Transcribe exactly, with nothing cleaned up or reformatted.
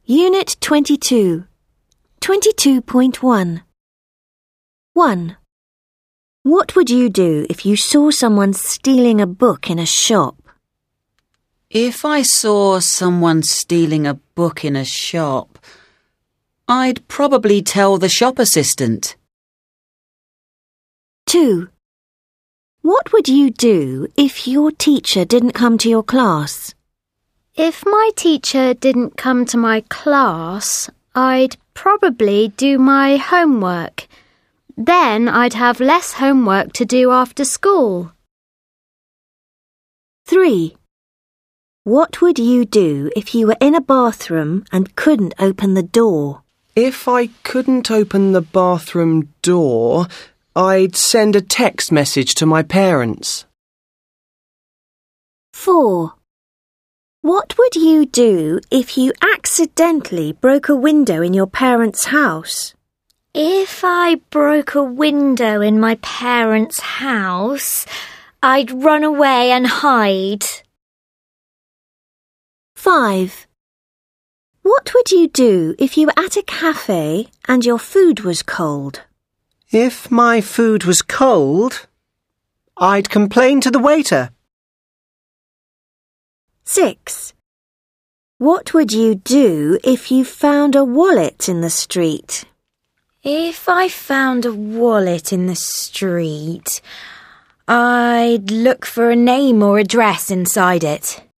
Unit twenty-two. twenty-two point one. one. What would you do if you saw someone stealing a book in a shop? If I saw someone stealing a book in a shop, I'd probably tell the shop assistant. two. What would you do if your teacher didn't come to your class? If my teacher didn't come to my class, I'd probably do my homework. Then I'd have less homework to do after school. three. What would you do if you were in a bathroom and couldn't open the door? If I couldn't open the bathroom door, I'd send a text message to my parents. four. What would you do if you accidentally broke a window in your parents' house? If I broke a window in my parents' house, I'd run away and hide. five. What would you do if you were at a cafe and your food was cold? If my food was cold, I'd complain to the waiter. six. What would you do if you found a wallet in the street? If I found a wallet in the street, I'd look for a name or address inside it.